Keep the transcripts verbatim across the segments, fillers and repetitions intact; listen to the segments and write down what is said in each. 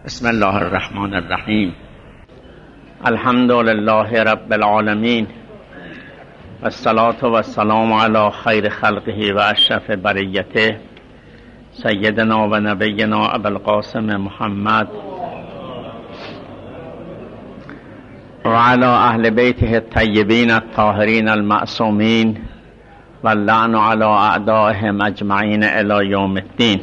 بسم الله الرحمن الرحیم. الحمد لله رب العالمین و الصلاة و السلام علی خیر خلقه و اشرف بریته سیدنا و نبینا ابوالقاسم محمد و علی اهل بیته الطیبین الطاهرین المعصومین و اللعن علی اعدائهم اجمعین الی یوم الدین.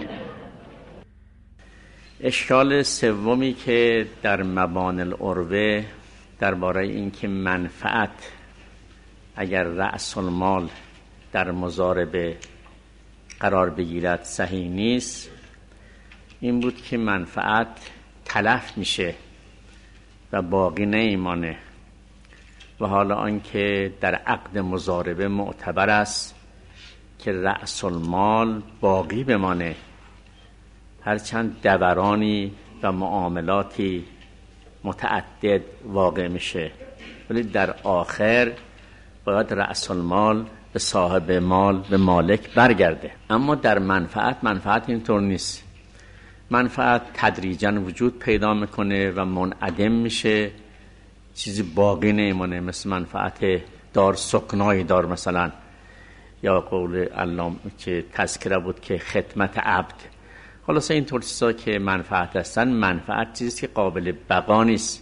اشکال سومی که در مبانی العروه درباره اینکه منفعت اگر رأس المال در مضاربه قرار بگیرد صحیح نیست، این بود که منفعت تلف میشه و باقی نمیمانه و حالا آنکه در عقد مضاربه معتبر است که رأس المال باقی بمانه، هرچند دورانی و معاملاتی متعدد واقع میشه، ولی در آخر باید رأس المال به صاحب مال، به مالک برگرده. اما در منفعت منفعت اینطور نیست. منفعت تدریجاً وجود پیدا میکنه و منعدم میشه، چیزی باقی نمیمونه، مثل منفعت دار سکنای دار مثلا، یا قول علامه که تذکره بود که خدمت عبد. خلاصه این طور چیزا که منفعت هستن، منفعت چیزی که قابل بقا نیست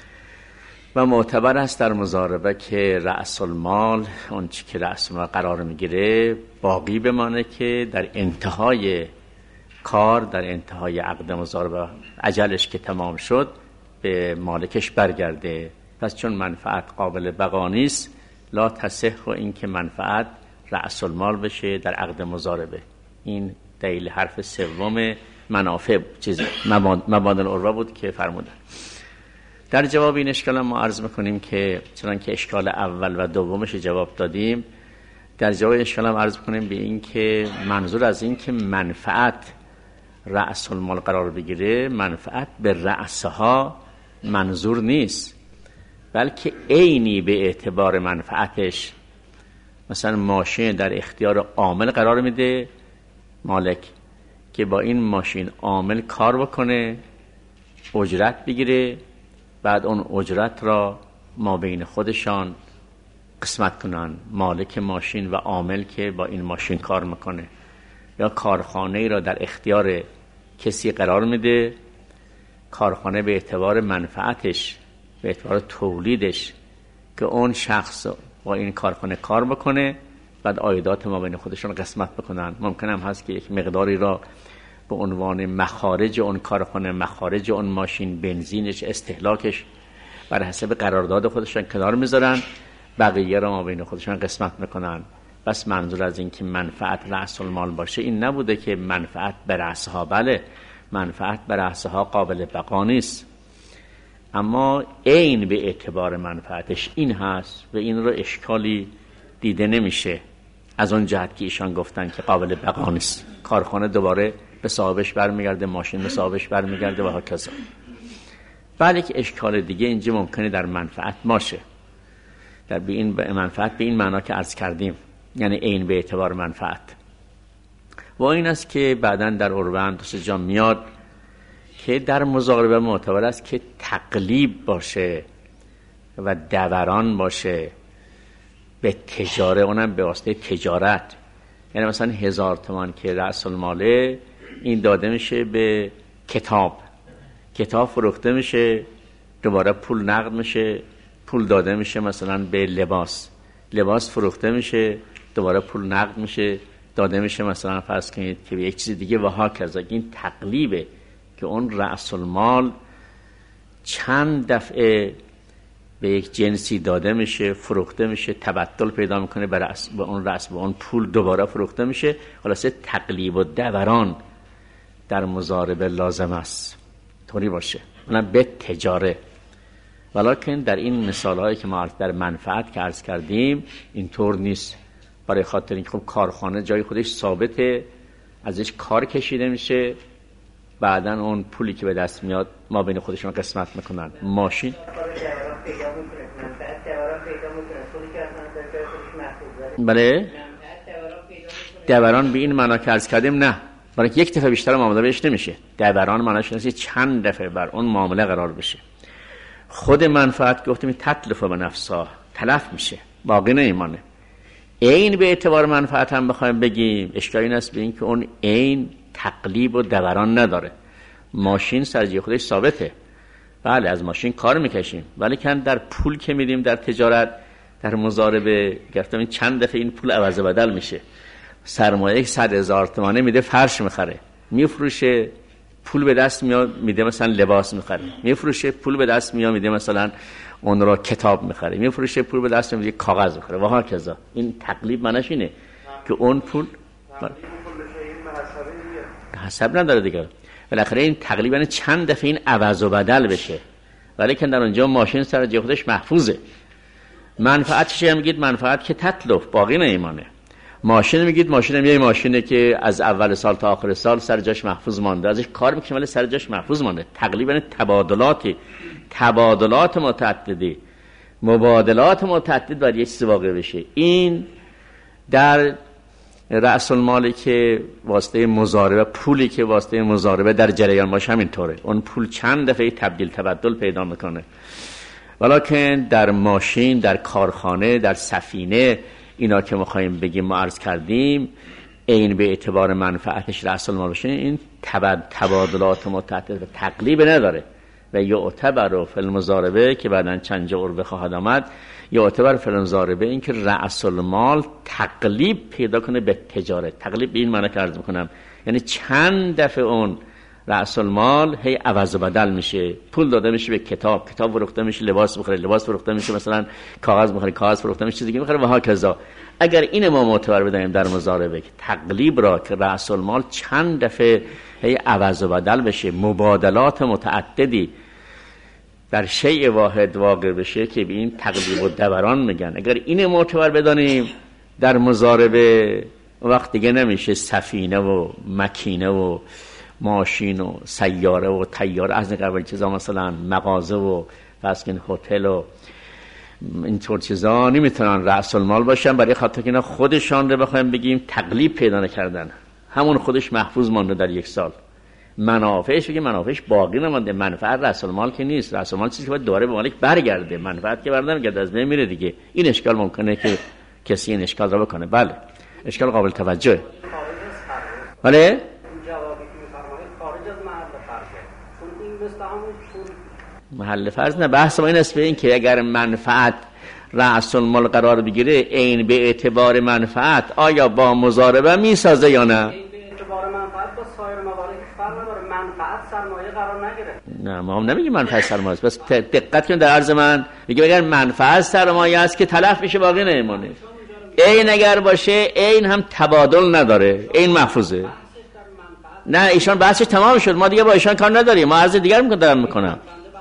و معتبر است در مضاربه که رأس المال، اون چی که رأس المال قرار میگیره، باقی بمانه که در انتهای کار، در انتهای عقد مضاربه، اجلش که تمام شد، به مالکش برگرده. پس چون منفعت قابل بقا نیست، لا تصح و این که منفعت رأس المال بشه در عقد مضاربه. این دلیل حرف سوم منافع چیز مبانی العروه بود که فرمودن. در جواب این اشکال ما عرض میکنیم که چنان که اشکال اول و دومش جواب دادیم، در جواب اشکال هم عرض میکنیم به این که منظور از این که منفعت رأس المال قرار بگیره، منفعت به رأسها منظور نیست، بلکه عینی به اعتبار منفعتش. مثلا ماشین در اختیار عامل قرار میده مالک که با این ماشین عامل کار بکنه، اجرت بگیره، بعد اون اجرت را ما بین خودشان قسمت کنن، مالک ماشین و عامل که با این ماشین کار میکنه. یا کارخانه را در اختیار کسی قرار میده، کارخانه به اعتبار منفعتش، به اعتبار تولیدش، که اون شخص با این کارخانه کار بکنه، بعد عایدات ما بین خودشون قسمت بکنن. ممکن هم هست که یک مقداری را به عنوان مخارج اون کارخانه، مخارج اون ماشین، بنزینش، استهلاکش، بر حسب قرارداد خودشون کنار میذارن، بقیه را ما بین خودشون قسمت میکنن. بس منظور از این که منفعت رأس المال باشه این نبوده که منفعت به رأسها، بله منفعت به رأسها قابل بقا نیست، اما عین به اعتبار منفعتش این هست و این رو اشکالی دیده نمیشه از اون جهت که ایشان گفتن که قابل بقا نیست. کارخانه دوباره به صاحبش برمیگرده، ماشین به صاحبش برمیگرده و هکذا. بله که اشکال دیگه اینجا ممکنه در منفعت باشه، در به این منفعت به این معنا که عرض کردیم، یعنی عین به اعتبار منفعت. و این است که بعداً در عروه دو جا میاد که در مضاربه معتبر است که تقلیب باشه و دوران باشه به تجاره، اونم به واسطه تجارت. یعنی مثلا هزار تومان که رأس الماله، این داده میشه به کتاب، کتاب فروخته میشه، دوباره پول نقد میشه، پول داده میشه مثلا به لباس، لباس فروخته میشه، دوباره پول نقد میشه، داده میشه مثلا فرض کنید که به یک چیز دیگه و هاکذا. این تقلیبه که اون رأس المال چند دفعه به یک جنسی داده میشه، فروخته میشه، تبدل پیدا میکنه به رأس، به اون رأس، به اون پول دوباره فروخته میشه. خلاصه تقلیب و دوران در مضاربه لازم است، طوری باشه، اونم به تجاره. ولیکن در این مثال هایی که ما در منفعت که عرض کردیم اینطور نیست، برای خاطر اینکه خب کارخانه جای خودش ثابته، ازش کار کشیده میشه، بعدن اون پولی که به دست میاد ما بین خودشون قسمت میکنن. ماشین بله دوران به این معنا که عرض کردیم، نه برای یک دفعه بیشتر معامله بهش نمیشه. دوران معناش اینه چند دفعه بر اون معامله قرار بشه. خود منفعت گفتیم تتلف و نفسا، تلف میشه، باقی نمیمانه. عین به اعتبار منفعت هم بخوایم بگیم، اشکالی نیست به این که اون عین تقلیب و دوران نداره. ماشین سرجی خودش ثابته، بله از ماشین کار میکشیم، ولی کن در پول که میدیم در تجارت، در مضاربه گفتم این چند دفعه این پول عوض بدل میشه. سرمایه صد هزار تومانه میده فرش میخره، میفروشه پول به دست میاد میده مثلا لباس میخره، میفروشه پول به دست میاد میده مثلا اون را کتاب میخره، میفروشه پول به دست میاد کاغذ میخره و ها کذا. این تقلیب معنیش اینه که اون پول حساب نداره دیگه. بالاخره این تقریبا چند دفعه این عوض و بدل بشه، ولی که در اونجا ماشین سر جای خودش محفوظه. منفعتش هم میگید منفعت که تتلف، باقی نمیمانه. ماشین میگید ماشین هم یه ماشینه که از اول سال تا آخر سال سر جاش محفوظ مانده، ازش کار میکنه ولی سر جاش محفوظ مانده. تقریبا تبادلاتی تبادلات متعددی مبادلات متعدد بر یک چیز واقع بشه. این در رأس المالی که واسطه مضاربه، پولی که واسطه مضاربه در جریان باشه همینطوره. اون پول چند دفعه تبدیل تبدل پیدا میکنه. ولیکن در ماشین، در کارخانه، در سفینه، اینا که میخوایم بگیم ما عرض کردیم این به اعتبار منفعتش رأس المال باشه، این تبادلات متعدد و تقلیب نداره. و یعتبر فی المضاربه که بعداً چند جا عربه خواهد آمد، یعتبر فی المضاربه این که رأس المال تقلیب پیدا کنه به تجارت. تقلیب به این معنی که عرض میکنم یعنی چند دفعه اون رأس المال هی عوض و بدل میشه. پول داده میشه به کتاب، کتاب فروخته میشه لباس بخره، لباس فروخته میشه مثلا کاغذ بخره، کاغذ فروخته میشه چیز دیگه بخره و ها کذا. اگر این ما معتبر بدیم در مضاربه که تقلیب را که رأس المال چند دفعه هی عوض و بدل بشه، مبادلات متعددی در شیء واحد واقع بشه که به این تقلیب و دوران میگن. اگر این معتبر بدانیم در مضاربه، وقت دیگه نمیشه سفینه و مکینه و ماشین و سیاره و طیاره از این قبل چیزا، مثلا مغازه و فسکن هتل و اینطور چیزا نمیتونن رأس المال باشن، برای خاطر که اینا خودشان رو بخوایم بگیم تقلیب پیدا نکردن، همون خودش محفوظ مونده در یک سال. منافعش بگیم منافعش باقی نمونده. منفعت رأس المال که نیست، رأس المال چیزی که باید دوباره به مالک برگرده، منفعت که برنمیگرده از بین میره دیگه. این اشکال ممکنه که کسی این اشکال رو بکنه. بله اشکال قابل توجهه. بله محل فرض نه، بحث ما این است به این که اگر منفعت رأس المال قرار بگیره این به اعتبار منفعت آیا با مضاربه میسازه یا نه؟ این به اعتبار منفعت با سایر موارد فرق نداره. منفعت سرمایه قرار نگیره. نه ما هم نمیگیم منفعت سرمایه است، بس دقت کن در عرض من میگه اگر منفعت سرمایه است که تلف میشه باقی نمیمونه. این اگر باشه این هم تبادل نداره، این محفوظه. نه ایشان بحثش تمام شد، ما دیگه با ایشان کار نداریم. ما عرض دیگر میکنم میکنم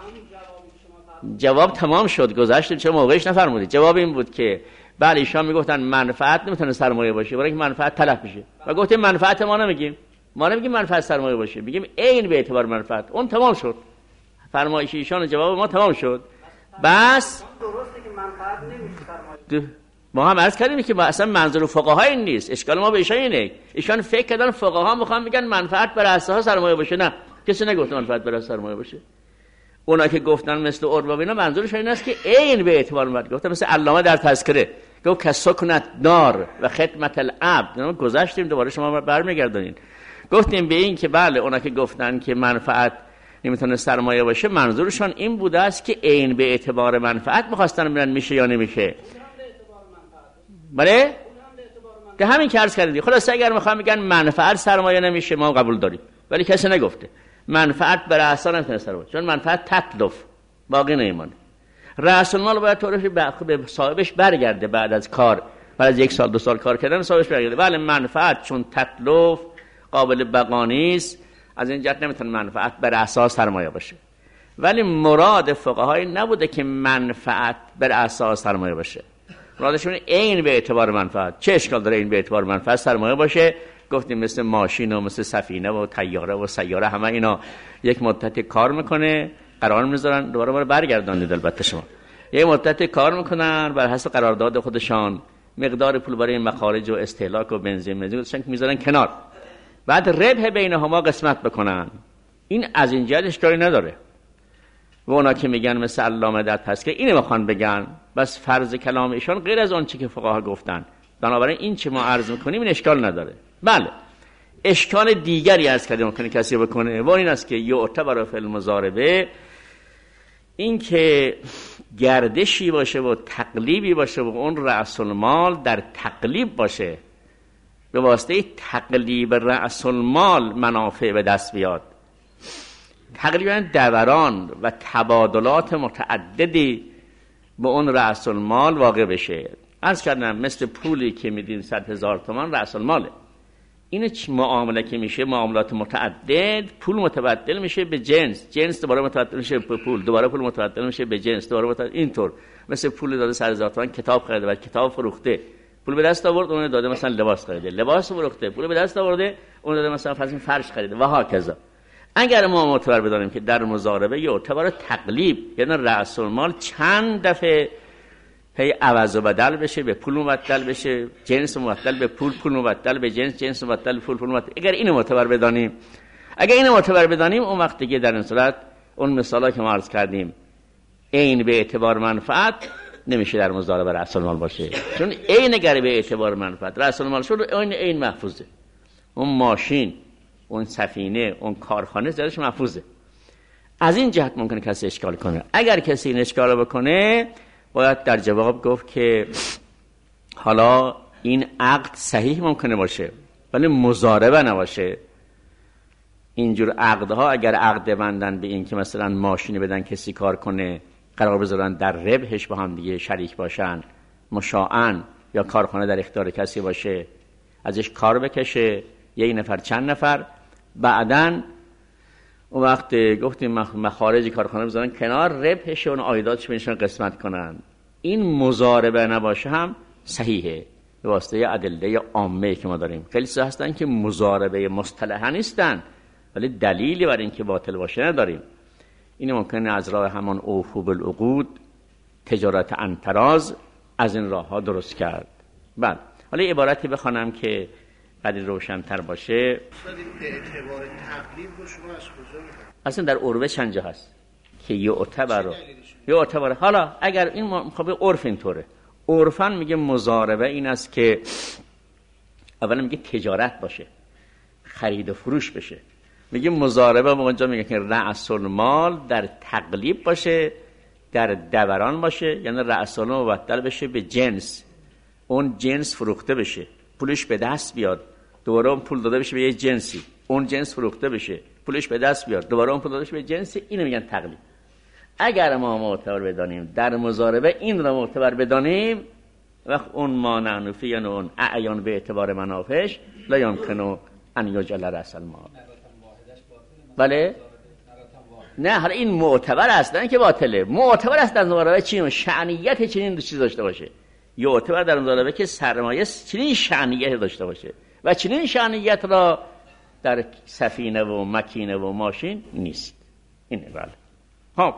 جواب تمام شد، گذشتیم چه موقعش نفرمودید. جواب این بود که بله ایشان میگفتن منفعت نمیتونه سرمایه باشه برای اینکه منفعت تلف میشه، و گفتیم منفعت ما نمیگیم، ما نمیگیم منفعت سرمایه باشه، میگیم عین به اعتبار منفعت. اون تمام شد، فرمایش ایشان جواب ما تمام شد. بس درسته که منفعت نمیشه سرمایه. ما هم عرض کردیم که اصلا منظور فقها این نیست، اشکال ما به ایشان اینه. ایشان فکر کردن فقها میخوان میگن منفعت بر اساس سرمایه باشه. نه کسی نگفت منفعت بر اساس سرمایه باشه. اونا که گفتن مثل عروه اینا منظورشون این است که عین به اعتبار منفعت. گفتم مثل علامه در تذکره گفت کسکنت نار و خدمت العبد. ما گذاشتیم دوباره شما برمیگردونین. گفتیم به این که بله اونا که گفتن که منفعت نمیتونه سرمایه باشه منظورشون این بوده است که عین به اعتبار منفعت می‌خواستن ببینن میشه یا نمیشه. بله که همین که عرض کردید. خلاص اگر میخوام بگن منفعت سرمایه نمیشه ما قبول داریم، ولی کسی نگفته منفعت بر اساس نمیتونه سرمایه، چون منفعت تتلف باقی نمیمونه. رأس المال باید طورش به صاحبش برگرده بعد از کار، بعد از یک سال دو سال کار کردن صاحبش برگرده. ولی منفعت چون تتلف قابل بقا نیست، از این جهت نمیتونه منفعت بر اساس سرمایه باشه. ولی مراد فقهای نبوده که منفعت بر اساس سرمایه باشه، مرادشون عین به اعتبار منفعت. چه اشکال داره این به اعتبار منفعت سرمایه باشه؟ گفتیم مثل ماشین و مثل سفینه و طیاره و سیاره همه اینا یک مدت کار میکنه، قرار میذارن دوباره بار برگردانید. البته شما یک مدت کار میکنن بر حسب قرارداد خودشان، مقدار پول برای مخارج و استهلاک و بنزین بنزین میذارن کنار. بعد ربح بینهما قسمت بکنن. این از این جهت اشکالی نداره. و اونا که میگن مثل علامه در پس که اینو میخوان بگن، بس فرض کلام ایشان غیر از اون چی که فقها گفتن، بنابراین این چه ما عرض میکنیم این اشکال نداره. بله اشکال دیگری از کردیم ممکنه کسی بکنه و این است که یعتبر فی المضاربه، این که گردشی باشه و تقلیبی باشه و اون رأس المال در تقلیب باشه، به واسطه تقلیب رأس المال منافع به دست بیاد، تقریبا دوران و تبادلات متعددی به اون رأس المال واقع بشه. عرض کردم مثل پولی که میدین صد هزار تومان رأس الماله، این معامله که میشه معاملات متعدد، پول متبدل میشه به جنس، جنس دوباره متبدل میشه به پول، دوباره پول متبدل میشه به جنس، دوباره متبدل، اینطور. مثل پول داده صد هزار تومان کتاب خریده و کتاب فروخته، پول به دست آورد اون داده مثلا لباس خریده، لباس فروخته، پول به دست آورده اون داده مثلا فرض فرش خریده و هاکذا. اگر ما معتبر بدانیم که در مضاربه یعتبر تقلیب، یعنی رأس المال چند دفعه هی عوض و بدل بشه، به پول مبدل بشه، جنس مبدل به پول، پول مبدل به جنس، جنس مبدل به پول، پول مبدل. اگر اینو معتبر بدانیم اگر اینو معتبر بدانیم اون وقت دیگه در این صورت اون مثالا که ما عرض کردیم عین به اعتبار منفعت نمیشه در مضاربه رأس المال باشه، چون عین اگر به اعتبار منفعت رأس المال شد عین عین محفوظه. اون ماشین، اون سفینه، اون کارخانه زرش محفوظه. از این جهت ممکنه کسی اشکال کنه. اگر کسی این اشکال بکنه باید در جواب گفت که حالا این عقد صحیح ممکنه باشه ولی مضاربه نباشه. اینجور عقدها اگر عقد بندن به این که مثلا ماشینی بدن کسی کار کنه، قرار بذارن در ربحش با هم دیگه شریک باشن، مشاعن، یا کارخانه در اختیار کسی باشه ازش کار بکشه یک نفر چند نفر، بعدن اون وقت گفتیم مخارج کارخانه بذارن کنار، ربحش و اون عایداتش بینشون قسمت کنن، این مضاربه نباشه هم صحیحه به واسطه ادله عامه که ما داریم. خیلی چیزا هستن که مضاربه مصطلحا نیستن ولی دلیلی بر این که باطل باشه نداریم. این ممکنه از راه همان اوفو بالعقود، تجارت انتراز، از این راه ها درست کرد. بعد حالا عبارتی بخوانم که قدر روشن‌تر باشه. به اعتبار تقلیب رو شما از کجا می‌فهمید؟ اصلا در عربه چند جا هست که یعتبر یعتبر. حالا اگر این مخابه عرف اینطوره، عرفاً میگه مضاربه این است که اولا میگه تجارت باشه، خرید و فروش بشه. میگه مضاربه اونجا میگه که رأس المال در تقلیب باشه، در دوران باشه، یعنی رأس المال مبدل بشه به جنس، اون جنس فروخته بشه، پولش به دست بیاد، دوباره اون پول داده بشه به یه جنسی، اون جنس فروخته بشه، پولش به دست بیاد، دوباره اون پول داده بشه به جنسی. اینو میگن تقلیب. اگر ما معتبر بدانیم در مضاربه این را معتبر بدانیم، وقت اون ما نعنفی یعنی اون اعیان به اعتبار منافعش لا یمکنو ان یجعل رأس المال. بله؟ نه حالا این معتبر است، نه که باطله. معتبر است در مضاربه چی؟ شأنیت چنین چیز داشته باشه. یعتبر در مضاربه که سرمایه چنین شأنیت داشته باشه و چنین شأنیت را در سفینه و مکینه و ماشین نیست. اینه. بله. خب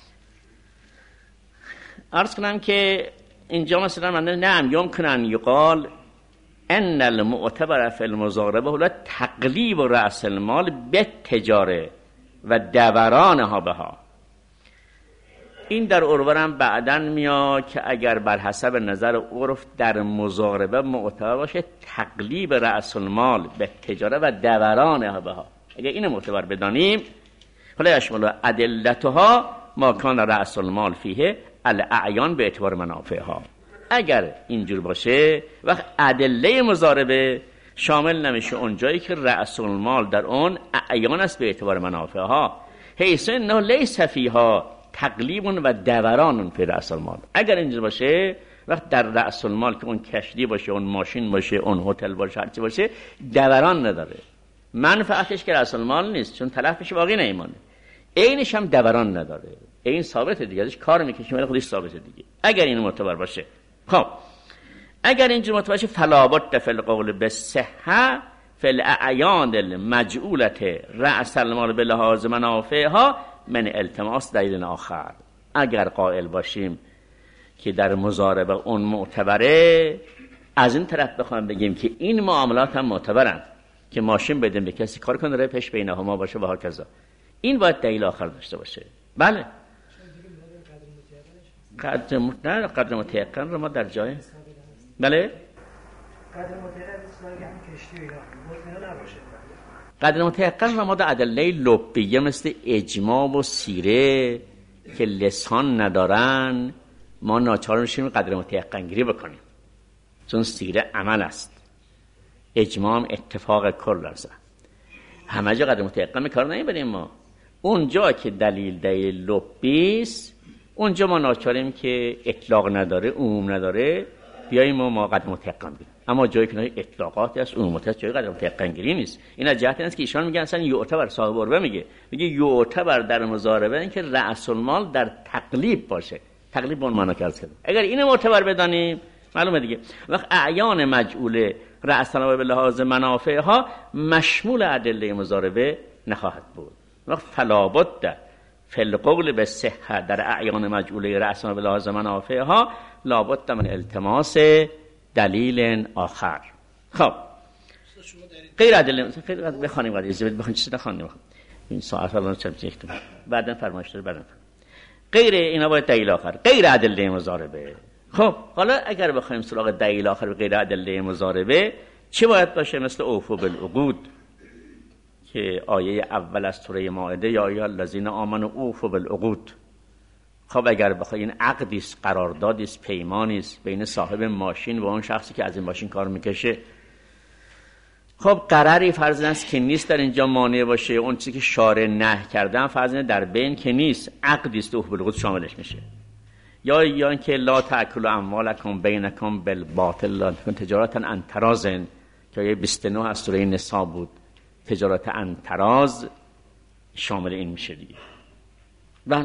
عرض کنم که اینجا مثلا من نعم یمکن ان یقال ان المعتبر فی المضاربه هو تقلیب رأس المال به تجاره و دورانها بها. این در عرف هم بعدن میاد که اگر بر حسب نظر عرف در مضاربه معتبر باشه تقلیب رأس المال به تجاره و دورانها بها، اگر اینو معتبر بدانیم حالا یشمل ادلتها ما کان رأس المال فیه الاعیان به اعتبار منافعها. اگر اینجور باشه وقت ادله مضاربه شامل نمیشه اون جایی که رأس المال در اون اعیان است به اعتبار منافعها، حیث انه لیس فیها تقلیب و دوران فی رأس المال. اگر اینجور باشه وقت در رأس المال که اون کشتی باشه، اون ماشین باشه، اون هتل باشه، هرچی باشه، دوران نداره، منفعتش که رأس المال نیست چون تلفش باقی نمیمونه، عینش هم دوران نداره، این ثابت دیگه، ازش کار میکشیم ولی خودش ثابت دیگه. اگر این معتبر باشه. خب اگر اینجور معتبر باشه فلا بد فی القول بالصحه فی الاعیان المجعولة رأس المال به لحاظ منافعها من التماس دلیل آخر. اگر قائل باشیم که در مضاربه اون معتبره، از این طرف بخوایم بگیم که این معاملات هم معتبرن که ماشین بدیم به کسی کار کنه راه پیش بینهما باشه و هکذا. این باید دلیل آخر داشته باشه. بله قدر مت... نه قدر متیقن رو ما در جای بله قدر متیقن مثل کشتی و اینا نباشه. قدر متیقن رو ما در ادله لبیه مثل اجماع و سیره که لسان ندارن ما ناچار میشیم قدر متیقن گیری بکنیم، چون سیره عمل است، اجماع هم اتفاق کل است. همه جا قدر متیقن کار نمیبریم ما. اونجا که دلیل دلیل لبی است اونجا ما ناچاریم که اطلاق نداره، عموم نداره، بیاییم و ما قدر متیقن بگیریم. اما جایی که اطلاقات است، عمومات است، جای قدر متیقن گیری نیست. این از جهت است که ایشان میگن اصلا یعتبر صاحب عربه میگه میگه یعتبر در مضاربه این که رأس المال در تقلیب باشه. تقلیب به اون معنا کرد. اگر اینو معتبر بدانیم معلومه دیگه وقت اعیان مجعوله رأس المال به لحاظ منافعها مشمول ادله مضاربه نخواهد بود. وقت فلا بد فی القول به صحه در اعیان مجعوله رأس المال به لحاظ منافعها لابد من التماس دلیل آخر. خب غیر ادله غیر بخونیم قضیه زبد بخونیم چیزی نخونیم این ساعت الان چند یک تو بعدن فرمایش داره بعدن غیر اینا باید دلیل آخر غیر ادله مضاربه. خب حالا اگر بخوایم سراغ دلیل آخر به غیر ادله مضاربه چه باید باشه؟ مثل اوفوا بالعقود که آیه اول از سوره مائده یا ایها الذین آمنوا اوفوا بالعقود. خب اگر بخوای این عقدی است، قراردادی است، پیمانی است بین صاحب ماشین و اون شخصی که از این ماشین کار میکشه، خب قراری فرض است که نیست در اینجا مانع باشه، اون چیزی که شارع نهی کردن فرض در بین که نیست، عقدی است اوفوا بالعقود شاملش میشه. یا یا اینکه لا تاکلوا اموالکم بینکم بالباطل لا تجارتا عن تراض که آیه بیست و نه از سوره نساء بود، تجارت عن تراض شامل این میشه دیگه. بله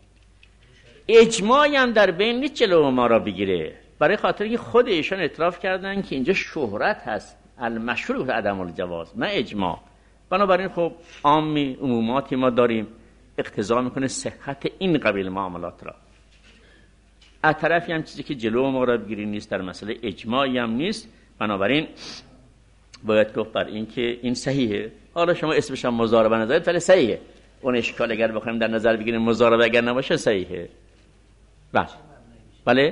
اجماعی هم در بین نیست جلو ما را بگیره، برای خاطر که خود ایشان اعتراف کردن که اینجا شهرت هست، المشهور عدم الجواز نه اجماع. بنابراین خب عامی عموماتی ما داریم اقتضا میکنه صحت این قبیل معاملات را. از طرفی هم چیزی که جلو ما را بگیری نیست، در مسئله اجماعی هم نیست، بنابراین باید گفت بر این که این صحیحه. حالا شما اسمش هم مضاربه نذارید ولی صحیحه. اون اشکال اگر بخوایم در نظر بگیریم مضاربه اگر نباشه صحیحه. بله بله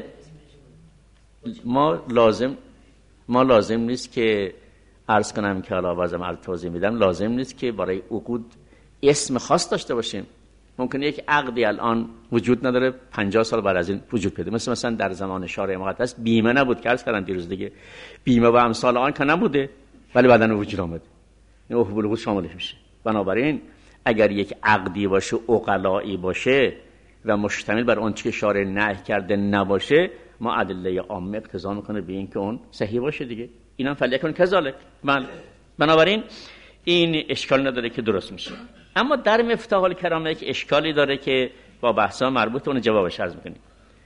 ما لازم ما لازم نیست که عرض کنم که حالا بازم عرض توضیح میدم، لازم نیست که برای عقود اسم خاص داشته باشیم. ممکنه یک عقدی الان وجود نداره پنجاه سال بعد از این وجود پیدا، مثل مثلا در زمان شارع مقدس بیمه نبود که عرض کردم دیروز دیگه، بیمه و امثال آن که نبوده ولی بعداً وجود آمد، این اوفوا بالعقود شاملش میشه. بنابراین اگر یک عقدی باشه عقلائی باشه و مشتمل بر اون چیزی که شارع نهی کرده نباشه، ما ادله عامه اقتضا میکنه به این که اون صحیح باشه دیگه. اینم فلیکن کذالک. بنابراین این اشکال نداره که درست میشه. اما در مفتاح الکرامه یک اشکالی داره که با بحثا مربوط اون جوابش عرض میکنیم.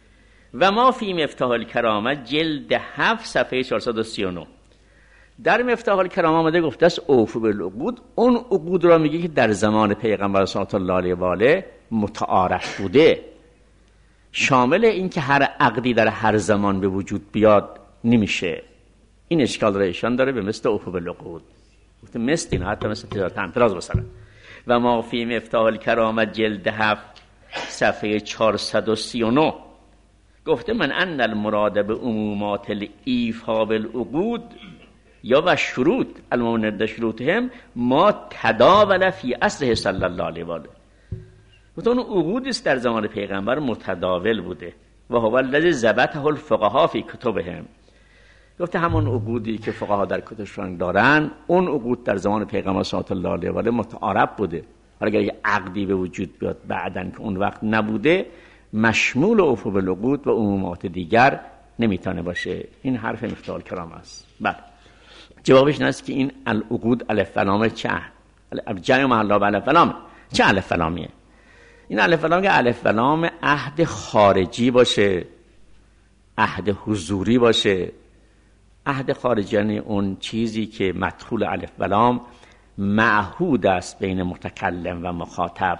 و ما فی مفتاح الکرامه جلد هفت صفحه چهارصد و سی و نه در مفتاح الکرامه آمده گفته است اوفوا بالعقود. اون عقود را میگه که در زمان پیغمبر صلی الله علیه و آله متعارف بوده، شامل این که هر عقدی در هر زمان به وجود بیاد نمیشه. این اشکال را ایشان داره به مثل اوفوا بالعقود، گفته مثل این حتی مثل تجارت امتراض مثلا. و ما فی مفتاح الکرامه جلد هفت صفحه چهارصد و سی و نه گفته من ان المراد به عمومات الایفا بالعقود یا و شروط الموند شروطهم ما تداول فی عصره صلی الله علیه و آله. گفته اون عقود است در زمان پیغمبر متداول بوده و هو الذی ضبطه الفقها فی کتبهم. گفته همون عقودی که فقها در کتبشون دارن اون عقود در زمان پیغمبر صلی الله علیه و آله متعارف بوده. اگر یه عقدی به وجود بیاد بعدن که اون وقت نبوده، مشمول اوفوا بالعقود و عمومات دیگر نمیتونه باشه. این حرف مفتاح الکرامه است. بله جوابش این است که این العقود الف و لام چه جمع محل به الف و لام چه الف و لامیه؟ این الف و لام که الف و لام عهد خارجی باشه، عهد حضوری باشه. عهد خارجی یعنی اون چیزی که مدخول الف و لام معهود است بین متکلم و مخاطب.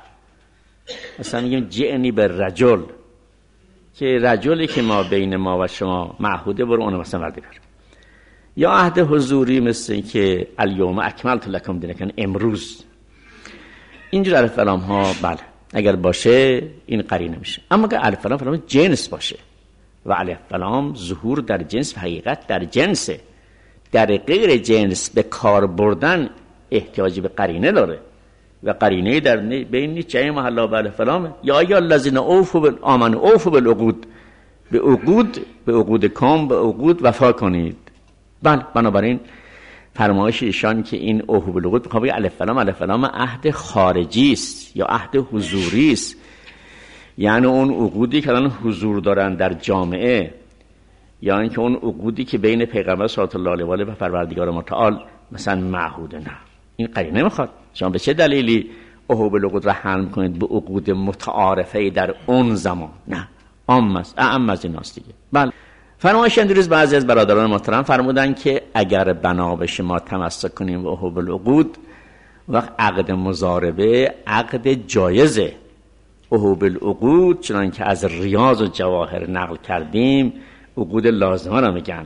مثلا میگیم جئنی به رجل، که رجلی که ما بین ما و شما معهوده، برو اون مثلا وردی بر. یا عهد حضوری مثل این که الیوم اکملت لکم دینکم، امروز. اینجور الف و لام ها بله اگر باشه این قرینه میشه. اما اگر الف و لام فلام جنس باشه و الف و لام ظهور در جنس و حقیقت در جنسه، در غیر جنس به کار بردن احتیاجی به قرینه داره و قرینه در بین جمع محلا به الف و لام. یا ای الذین اوفوا بالآمنوا اوفوا بالعقود، به عقود به عقود کام به عقود وفا کنید. بله بنابراین فرمایش ایشان که این اوفوا بالعقود میخواد بگه الف و لام الف و لام عهد خارجی است یا عهد حضوری است، یعنی اون عقودی که الان حضور دارن در جامعه، یا اینکه اون عقودی که بین پیغمبر صلی الله علیه و آله و پروردگار متعال مثلا معهوده. نه، این قرینه میخواد. شما به چه دلیلی اوفوا بالعقود را حمل کنید به عقود متعارفه در اون زمان؟ نه، عام است، اعم از این است دیگه. بله فرمایش امروز بعضی از برادران محترم فرمودن که اگر بنا بشه ما تمسک کنیم به اوفوا بالعقود، وقت عقد مضاربه عقد جایزه. اوفوا بالعقود چنان که از ریاض و جواهر نقل کردیم عقود لازمه را میگن.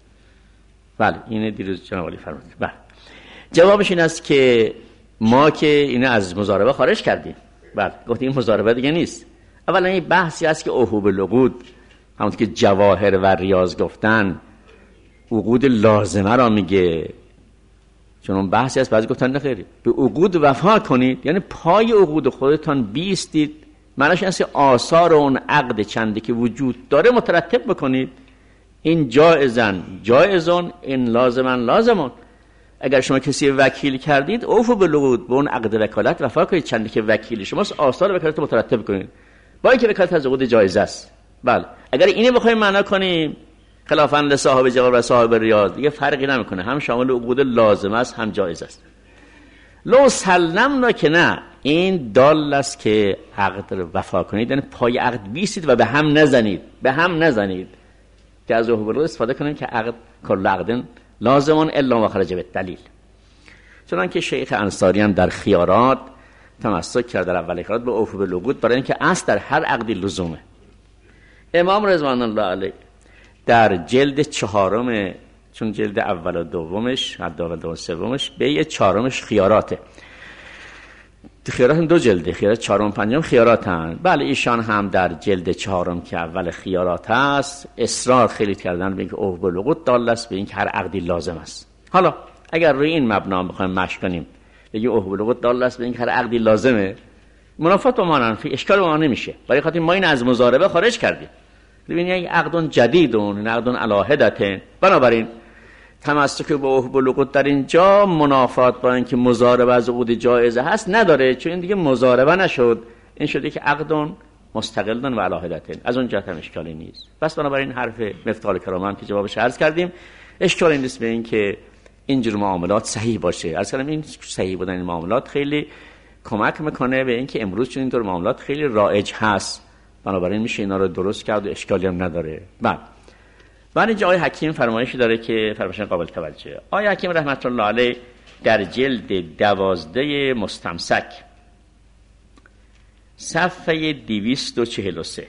بله این دیروز جناب علی فرمود. بله جوابش این است که ما که اینو از مضاربه خارج کردیم. بله گفتیم این مضاربه دیگه نیست. اولا این بحثی هست که اوفوا بالعقود همونطور که جواهر و ریاض گفتن عقود لازمه را میگه، چون اون بحثی هست بعضی گفتن نخیری به عقود وفا کنید، یعنی پای عقود خودتان بیستید. معنیش این است که آثار اون عقد چندی که وجود داره مترتب بکنید. این جایزن جایزون، این لازمن لازمون. اگر شما کسی وکیل کردید اوفوا بالعقود، به اون عقد وکالت وفا کنید چندی که وکیل شماست، آثار وکالت مترتب کنید با اینکه وکالت از عقود جایزه است. بله اگر اینو بخوایم معنا کنیم خلافاً لصاحب جواب و صاحب ریاض دیگه فرقی نمیکنه، هم شامل عقود لازمه است هم جایز است. لو سلمنا که نه، این دال است که عقد رو وفا کنید، یعنی پای عقد بیستید و به هم نزنید، به هم نزنید که از اوفوا بالعقود استفاده کنیم که عقد کل عقد لازمون الا ما خرج بالدلیل. چنانکه شیخ انصاری هم در خیارات تمسک کرد در اول خیارات به اوفوا بالعقود برای اینکه اصل در هر عقدی لزومه. امام رضوان الله علیه در جلد چهارم، چون جلد اول و دومش حد اول دوم سومش به یه چهارمش خیاراته. خیارات هم دو جلده، خیارات چهارم و پنجم خیاراتن. بله ایشان هم در جلد چهارم که اول خیارات هست اصرار خیلی کردن به اینکه اوفوا بالعقود دال است به اینکه هر عقدی لازم است. حالا اگر روی این مبنا بخوایم مشق کنیم بگیم اوفوا بالعقود دال است به اینکه هر عقدی لازمه، منافات و منافی اشکال ما نمیشه. برای خاطر ما این از مضاربه خارج کردیم. ببینید یک عقد جدیدون، عقد علاهدتن. بنابراین تمسک به اوفوا بالعقود در اینجا منافات با اینکه مضاربه از عقود جایزه هست نداره، چون این دیگه مضاربه نشد، این شده که عقد مستقل و علاهدتن. از اون جهت هم اشکالی نیست. پس بنابراین حرف مفتاح الکرام هم که جوابش عرض کردیم اشکالی نیست به این که اینجور معاملات صحیح باشه. عرض کردم این صحیح بودن این معاملات خیلی کمک میکنه به اینکه امروز چون اینطور معاملات خیلی رایج هست، بنابراین میشه اینا رو درست کرد و اشکالی هم نداره. بعد بعد اینجا آقای حکیم فرمایشی داره که فرمایش قابل توجهه. آقای حکیم رحمت الله علیه در جلد دوازده مستمسک صفحه دویست و چهل و سه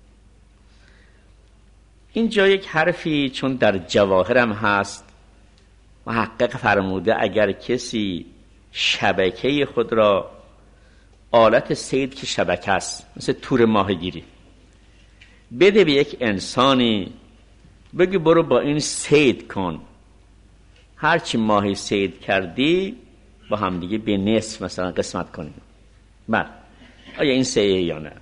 اینجا یک حرفی چون در جواهر هم هست محقق فرموده اگر کسی شبکه خود را آلت صید که شبکه است مثل تور ماهیگیری بده به یک انسانی بگی برو با این صید کن، هرچی ماهی صید کردی با هم دیگه به نصف مثلا قسمت کنیم. بله آیا این صحیحه یا نه؟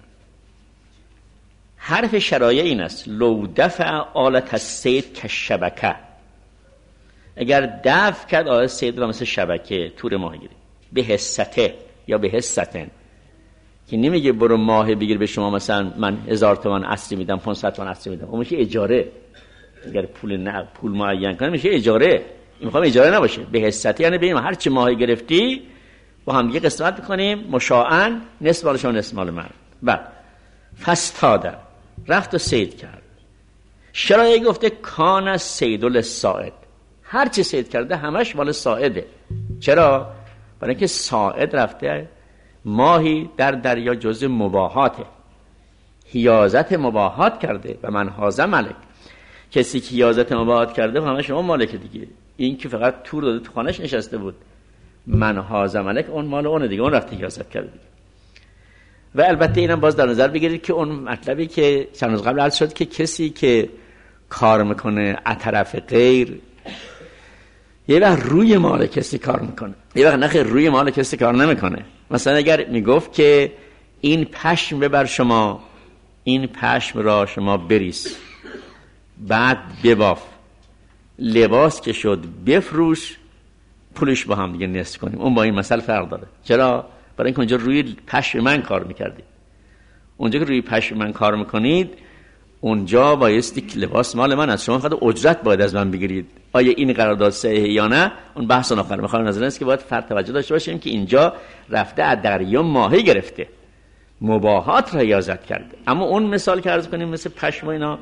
حرف شرایع این است لو دفع آلت الصید که شبکه، اگر دفع کرد آلت صید را مثل شبکه تور ماهیگیری به حصته یا به حصتن، که نمیگه برو ماهی بگیر به شما مثلا من هزار تومان اصلی میدم پانصد تومان اصلی میدم، اون میشه اجاره. اگر پول نه پول معین کنه میشه اجاره، این میخوام اجاره نباشه. به حصته یعنی ببین هر چی ماهی گرفتی با هم دیگه قسمت میکنیم مشاعن، نصف مال شما نصف مال من. بعد فاستاده رفت و صید کرد. شرایع گفته کان الصید للصائد، هر چی صید کرده همش مال صائده. چرا؟ برای اینکه صائد رفته ماهی در دریا جزء مباحاته، حیازت مباحات کرده و من هازه ملک. کسی که یازده مباهات کرده همه شما مالک دیگه. این که فقط تور داده تو خانهش نشسته بود، من هاذا ملک، اون مال اونه دیگه، اون رفته یازده کرده دیگه. و البته اینم باز در نظر بگیرید که اون مطلبی که چند روز قبل عرض شد که کسی که کار میکنه از طرف غیر، یه وقت روی مال کسی کار میکنه، یه وقت نخیر روی مال کسی کار نمیکنه. مثلا اگر میگفت که این پشم ببر شما، این پشم را شما بریز، بعد بباف، لباس که شد بفروش، پولش با هم دیگه نصف کنیم، اون با این مسئله فرق داره. چرا؟ برای اینکه اونجا روی پشم من کار میکردید. اونجا که روی پشم من کار میکنید، اونجا بایستی که لباس مال من است، شما فقط اجرت باید از من بگیرید. آیا این قرارداد صحیحه یا نه، اون بحث آخر. میخوام نظر است که باید فرد توجه داشته باشیم که اینجا رفته از دریا ماهی گرفته، مباهات را یازد کرده. اما اون مثال که عرض کنیم مثل پشم و اینا،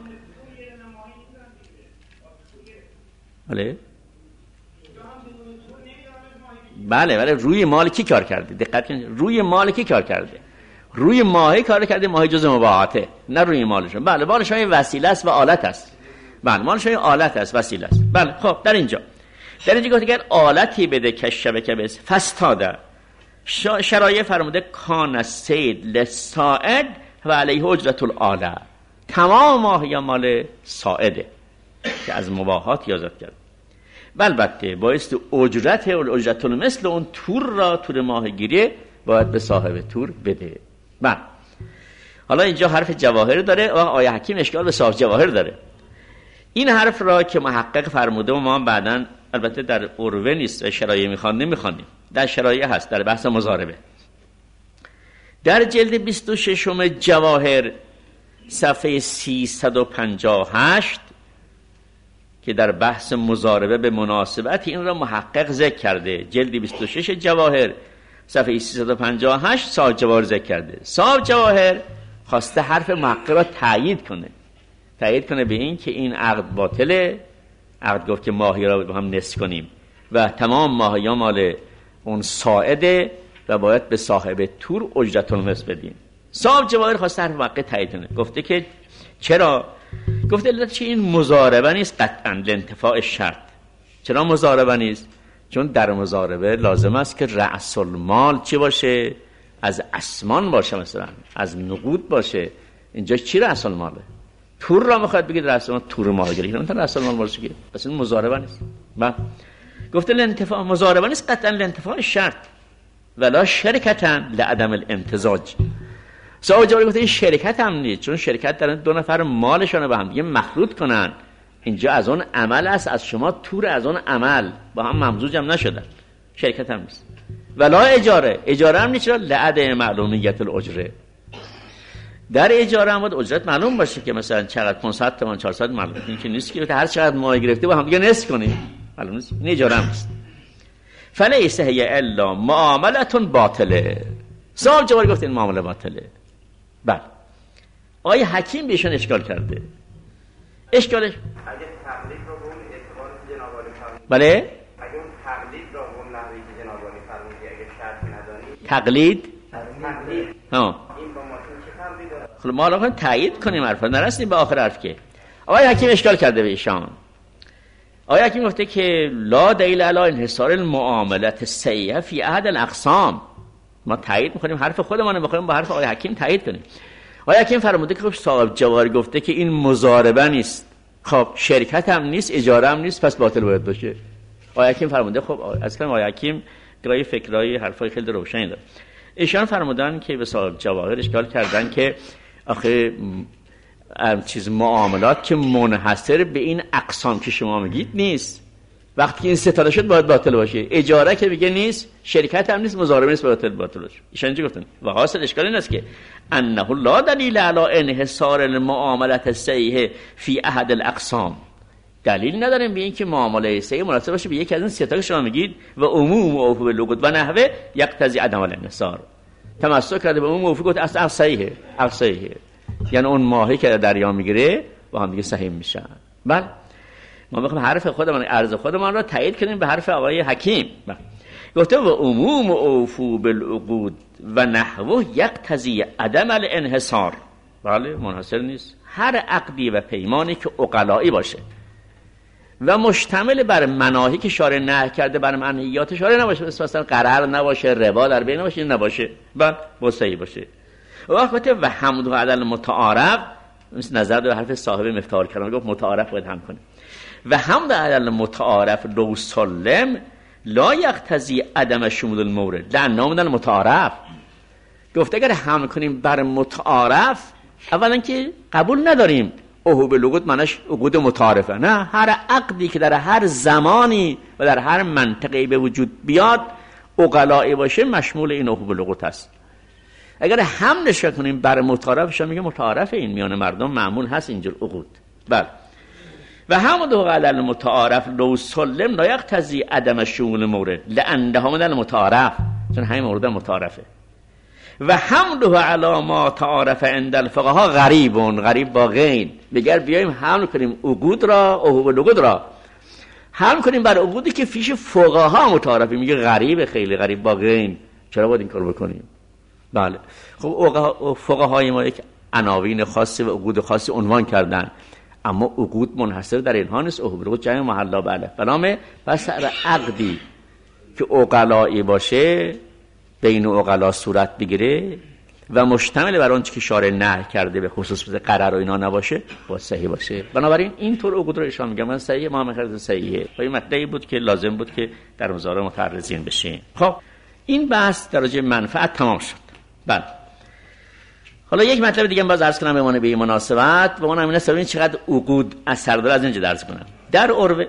بله بله بله روی مال کی کار کرده؟ دقت کنید، روی مال کی کار کرده؟ روی ماهی کار کرده، ماهی جزء مباهاته، نه روی مالشون. بله مالش های وسیله است و آلت است. بله مالش های آلت است، وسیله است. بله خب در اینجا در اینجا گفت اگر آلتی بده که شبکه بس فستاده، شرایع فرموده کان سید لسائد و علیه اجرت الاله، تمام ماهی مال سائده که از مباهات یازد کرد. البته بایست اجرت اجرت مثل اون تور را، تور ماهیگیری باید به صاحب تور بده. بله حالا اینجا حرف جواهر داره و آیه حکیم اشکال به صاحب جواهر داره. این حرف را که محقق فرموده و ما بعداً البته در عروه نیست و شرایع میخوان نمیخوانیم، در شرایع هست، در بحث مضاربه. در جلد بیست و ششم جواهر صفحه سیصد و پنجاه و هشت که در بحث مضاربه به مناسبت این را محقق ذکر کرده. جلد بیست و شش جواهر صفحه سیصد و پنجاه و هشت صاحب جواهر ذکر کرده. صاحب جواهر خواسته حرف محقق را تایید کنه، تایید کنه به این که این عقد باطله. عقد گفت که ماهی را با هم نصف کنیم و تمام ماهی ها مال اون ساعده و باید به صاحب تور اجرت المثل بدیم. صاحب جواهر خواسته حرف محقق تایید کنه، گفته که چرا؟ گفته علت چه این مضاربه نیست قطعا لانتفاع شرط. چرا مضاربه نیست؟ چون در مضاربه لازم است که رأس المال چی باشه؟ از اسمان باشه، مثلا از نقود باشه. اینجا چی رأس الماله؟ تور را میخواد بگید رأس المال، تور ماهیگیری که اون رأس المال باشه که اصلا مضاربه نیست. بعد گفته لانتفاع مضاربه نیست قطعا لانتفاع شرط ولا شرکتا لعدم الامتزاج. صاحب جواهر گفته این شرکت هم نیست، چون شرکت دارن دو نفر مالشون به هم دیگه مخلوط کنن. اینجا از اون عمل است، از شما تور از اون عمل با هم ممزوج هم نشدن، شرکت هم نیست. ولا اجاره، اجاره هم نیست، چرا؟ لعدم معلومیت الاجره. در اجاره هم باید اجرت معلوم باشه که مثلا چقدر، پانصد تومان چهارصد معلوم. این که نیست که هر چقدر ماهی گرفته با هم دیگه نصف کنیم، معلوم نیست. این اجاره هم نیست. فلیس هی الا معاملتون باطله. صاحب جواهر گفت این معامله باطله. بله آیه حکیم بهشون اشکال کرده. اشکالش اگه تقلید رو به اون اعتبار که جناب عالی فرمودید، بله اگه اون تقلید رو به اون نحوی که جناب عالی فرمودید اگه شرطی نداری، تقلید تقلید ها این با ماشین چه فرقی داره؟ خب ما الان تایید کنیم حرفا، نرسیم به آخر حرف که. آیه حکیم اشکال کرده به ایشان. آیه حکیم گفته که لا دلیل علی انحصار المعاملات السیئه فی احد الاقسام. ما تایید می‌کنیم حرف خودمون، می‌خوایم با حرف آیه حکیم تایید کنیم. آیه حکیم فرموده که خب صاحب جواهر گفته که این مضاربه نیست، خب شرکت هم نیست، اجاره هم نیست، پس باطل باید باشه. آیه حکیم فرموده خب اصلا آیه حکیم گرای فکرای حرفای خیلی روشنی داره. ایشان فرمودن که به صاحب جواهر اشکال کردن که آخه چیز معاملات که منحصر به این اقسام که شما میگید نیست. وقتی که این ستاره شد باید باطل باشه. اجاره که میگه نیست، شرکت هم نیست، مضاربه نیست، باطل باطل باشه. ایشان اینجا گفتن و حاصل اشکال این است که انه لا دلیل علی انحصار المعاملات الصحیحه فی احد الاقسام. دلیل نداریم به این که معامله صحیح مناسب باشه به یکی از این ستاره که شما میگید و عموم موافق بالعقود و نحوه یقتضی عدم الانحصار. تمسک کرده به عموم موافق گفت اصلا صحیحه، اصلا صحیحه. یعنی اون ماهی که دریا میگیره با هم دیگه صحیح میشن. بله ما میخوایم حرف خودمان، عرض خودمان را تایید کنیم به حرف آقای حکیم. بله گفته و عموم اوفو بالعقود و نحوه یقتضی عدم الانحصار. بله منحصر نیست، هر عقدی و پیمانی که عقلائی باشه و مشتمل بر مناهی که شارع نهی کرده، بر منهیات شارع نباشه، مثلا قرار نباشه، ربا در بین نباشه، نباشه، بعد مستحی باشه. وقتی و حمد و عدل متعارف، مثل نظر به حرف صاحب مفتاح الکلام گفت متعارف باید هم کنه. و حمد و عدل متعارف لو سلم لا یقتضی عدم شمول المورد لانه من المتعارف. گفت اگر حمل کنیم بر متعارف، اولا که قبول نداریم اوهو به لغت منش عقود متعارفه، نه، هر عقدی که در هر زمانی و در هر منطقه‌ای به وجود بیاد عقلائی باشه مشمول این اوهو به لغت است. اگر حملش کنیم بر متعارفش میگه متعارف، این میان مردم معمول هست اینجور عقود. بله. و حمد و عدل متعارف لو سلم لا یقتضی عدم شمول مورد لانه من المتعارف، چون همین مورد متعارفه. و حمله علی ما تعارف عند الفقهاء غریبون، غریب با غین. بگر بیایم حمل کنیم عقود را، اوهو لغت را حمل کنیم بر عقودی که فیش فقها متعارفه، میگه غریب، خیلی غریب با غین. چرا باید این کار بکنیم؟ بله. خب فقهای ما یک عناوین خاصی و عقود خاصی عنوان کردن، اما عقود منحصر در اینها نیست. اوهو لغت جمع محلا بله فنامه. پس عقدی که عقلائی باشه، بین عقلا صورت بگیره و مشتمل بر آنچه که شارع نهی کرده به خصوص قرار و اینا نباشه، با صحیح باشه. بنابراین این طور عقود رو اشاره میگم من صحیحه، ما هم صحیحه. و این مطلبی بود که لازم بود که در مزارع متعرضین بشیم. خب این بحث در راجع منفعت تمام شد. بله. حالا یک مطلب دیگه باز عرض کنم به عنوان به مناسبت و اون همین است ببینید چقدر عقود اثر داره. از اینجا درس کنم. در عرف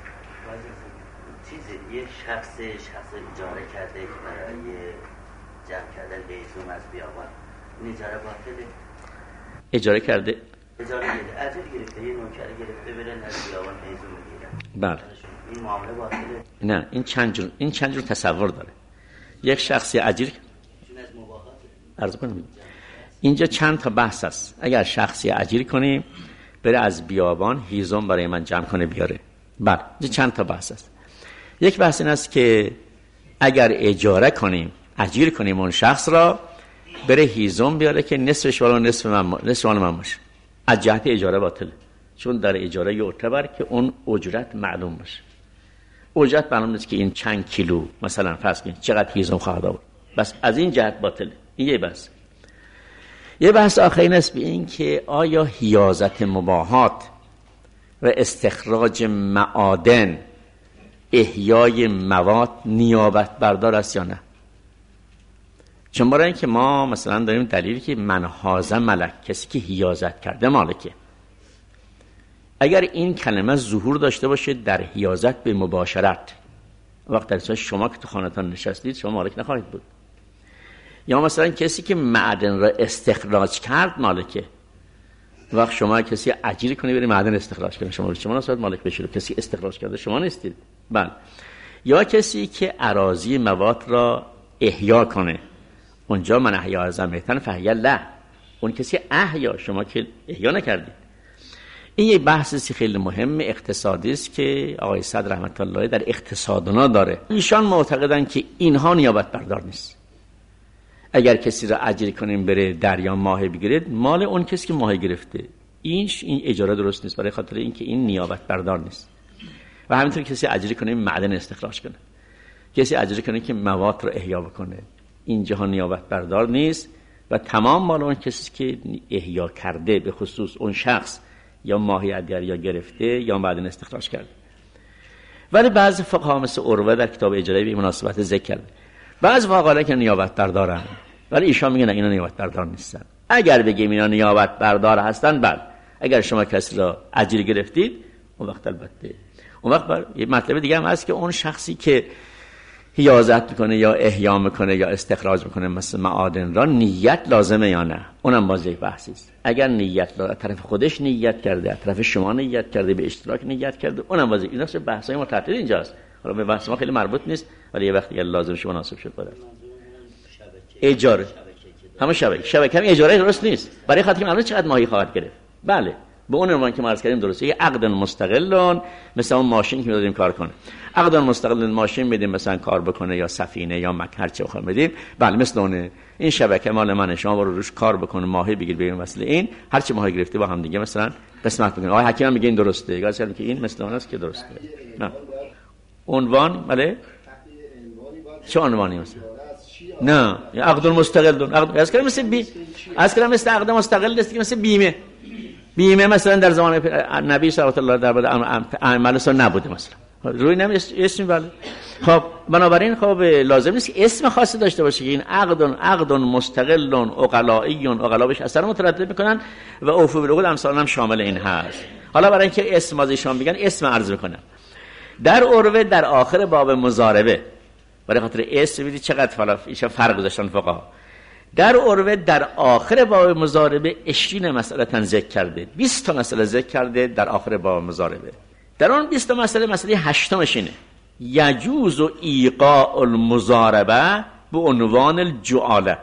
چیزی یک شخص شخص اجاره کرده که برای جمع کردن بیزوم از بیابان، این اجاره باطله؟ اجاره کرده؟ اجاره گرفته، اجر گرفته، یه نوکر گرفته برن از بیابان بیزوم بگیرن. بله. این معامله باطله؟ نه، این چند جور این چند جور تصور داره. یک شخصی اجیر چون از مباحات عرض کنم اینجا چند تا بحث است. اگر شخصی اجیر کنیم بره از بیابان هیزم برای من جمع کنه بیاره، بله، اینجا چند تا بحث است. یک بحث این است که اگر اجاره کنیم، اجیر کنیم اون شخص را بره هیزم بیاره که نصفش والا نصف من نصف مال من باشه، از جهت اجاره باطله، چون در اجاره یعتبر که اون اجرت معلوم باشه. اجرت معلوم نیست که این چند کیلو مثلا فرض کنید چقدر هیزم خواهد آورد، بس از این جهت باطله. این یه بحث. یه بحث آخری است به این که آیا حیازت مباحات و استخراج معادن، احیای مواد نیابت بردار است یا نه؟ چون برای اینکه ما مثلا داریم دلیلی که من هازه ملک، کسی که حیازت کرده مالکه. اگر این کلمه ظهور داشته باشه در حیازت به مباشرت، وقت در شما که تو خانه‌تان نشستید شما مالک نخواهید بود. یا مثلا کسی که معدن را استخراج کرد مالکه، وقت شما کسی اجیر کنی بری معدن استخراج کنی، شما شما نسبت مالک بشید، کسی استخراج کرده شما نیستید. بله. یا کسی که اراضی مواد را احیا کنه، اونجا من احیا از زمیتن فهیا لا، اون کسی احیا، شما که احیا نکردید. این یک بحثی خیلی مهم اقتصادی است که آقای صدر رحمت الله در اقتصادنا داره. ایشان معتقدن که اینها نیابت بردار نیست. اگر کسی را اجیر کنیم بره دریا ماهی بگیرید، مال اون کسی که ماهی گرفته، این این اجاره درست نیست، برای خاطر اینکه این نیابت بردار نیست. و همینطور کسی اجیر کنیم معدن استخراج کنه، کسی اجیر کنه که مواد را احیا بکنه، این جهان نیابت بردار نیست و تمام مال اون کسی که احیا کرده، به خصوص اون شخص یا ماهی از دریا گرفته یا معدن استخراج کرده. ولی بعضی فقها مثل عروه در کتاب اجاره به مناسبت ذکر کرده، بعضی فقها که نیابت بردارن، ولی ایشان میگن اینا نیابت بردار نیستن. اگر بگیم اینا نیابت بردار هستن، بله، اگر شما کسی را اجیر گرفتید اون وقت البته اون وقت بر... یه مطلب دیگه هم هست که اون شخصی که حیازت میکنه یا احیا میکنه یا استخراج میکنه مثل معادن را، نیت لازمه یا نه، اونم باز یک بحثی است. اگر نیت از طرف خودش نیت کرده، از طرف شما نیت کرده، به اشتراک نیت کرده، اونم باز اینا سه بحثای متعدد اینجاست. حالا به بحث ما خیلی مربوط نیست، ولی یه وقتی لازم شما مناسب شد باید اجاره همه شبکه شبکه هم اجاره درست نیست، برای خاطر که معلومه چقدر ماهی خواهد گرفت. بله، به اون عنوان که ما عرض کردیم درسته. یه عقد مستقلون، مثلا اون ماشین که می‌دادیم کار کنه، عقد مستقل ماشین میدیم مثلا کار بکنه یا سفینه یا مک هر چه بخوایم بدیم، بله مثل اونه این شبکه مال منه، شما برو روش کار بکن، ماهی بگیر ببین مثل این، هر چی ماهی گرفته با هم دیگه مثلا قسمت بکنه. آقای حکیم میگه این درسته، گاز که این مثل اون است که درسته. نه عنوان بله چه عنوانی مثلا؟ نه عقد مستقل، عقد از کردم مثل بی از کردم مثل عقد مستقل است که مثل بیمه. بیمه مثلا در زمان نبی صلی الله علیه و آله عمل اصلا نبوده مثلا روی نمی اسم بله. خب بنابراین خب لازم نیست اسم خاصی داشته باشه که این عقد عقد مستقل عقلایی، عقلا بهش اثر مترتب میکنن و اوفو بالعقود امثال هم شامل این هست. حالا برای اینکه اسم از ایشان بگن اسم عرض میکنم. در عروه در آخر باب مضاربه، برای خاطر اسم ببینید چقدر فلسفه ایشان فرق گذاشتن فقها. در عروه در آخر باب مضاربه عشرین مسئله تن ذکر کرده، بیست تا مسئله ذکر کرده در آخر باب مضاربه. در اون بیست تا مسئله مسئله هشتمش اینه یجوز و ایقاع المضاربه به عنوان الجعاله